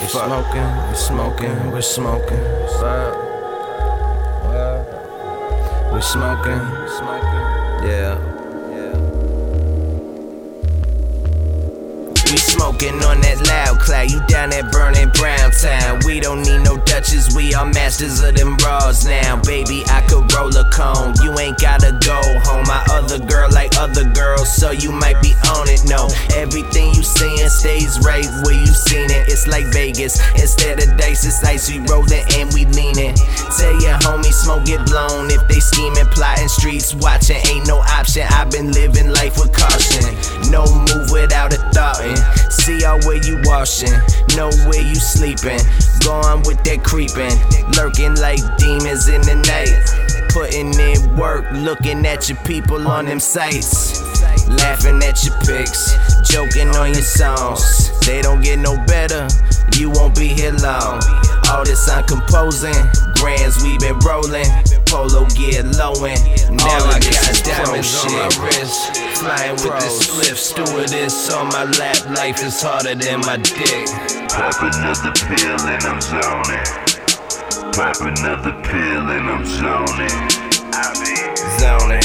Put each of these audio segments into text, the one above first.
We're smoking. We're smoking. Yeah. We smoking on that loud cloud, you down that burning brown town. We don't need no Dutchess, we are masters of them raws now. Baby, I could roll a cone, you ain't gotta go home. My other girl like other girls, so you might be on it. No, everything you seeing stays right where you seen it. It's like Vegas, instead of dice, it's ice. We rollin' and we leanin'. Tell your homies smoke get blown if they scheming, plotting, streets watching. Ain't no option, I've been living life with caution. No move without a thought. See all where you washing, know where you sleeping. Going with that creeping, lurking like demons in the night. Putting in work, looking at your people on them sites. Laughing at your pics, joking on your songs. They don't get no better, you won't be here long. All this I'm composing, grands we been rolling. Polo gear lowin', now I got diamonds on my wrist. Flying with the spliff, stewardess on my lap. Life is harder than my dick. Pop another pill and I'm zoning. Pop another pill and I'm zoning. Zoning.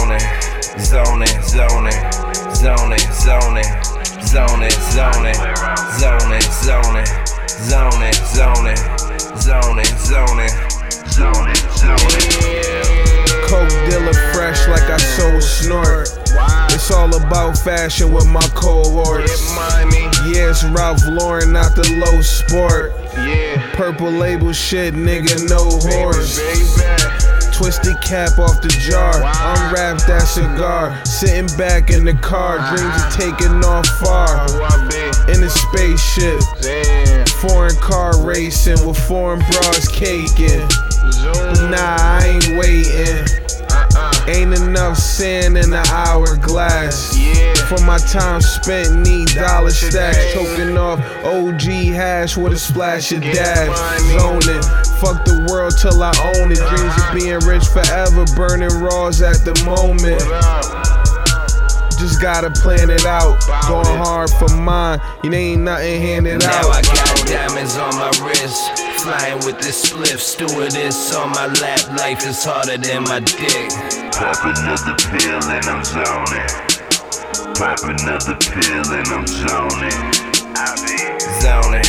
Coke dealer fresh like I sold snort. It's all about fashion with my cohorts. Yeah, it's Ralph Lauren, not the low sport. Purple label shit, nigga, no horse. Twisted cap off the jar, unwrap that cigar. Sitting back in the car, dreams of taking off far. In a spaceship, foreign car racing with foreign bras caking. Nah, I ain't waiting. Ain't enough sand in the hourglass. For my time spent, need dollar stacks. Choking off OG hash with a splash of dash. Zoning, fuck the world till I own it. Dreams of being rich forever, burning raws at the moment. Just gotta plan it out, going hard for mine. You ain't nothing handed out. Now I got diamonds on my wrist. Flying with this spliff, stewardess on my lap. Life is harder than my dick. Pop another pill and I'm zoning. Pop another pill and I'm zoning. Zoning.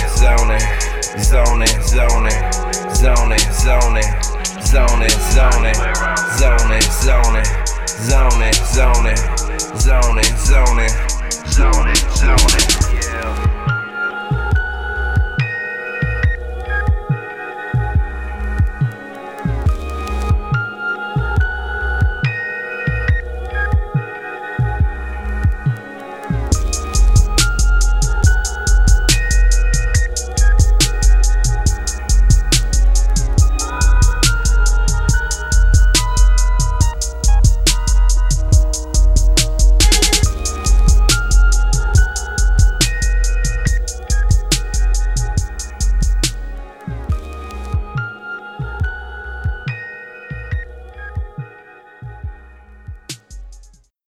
Zoning.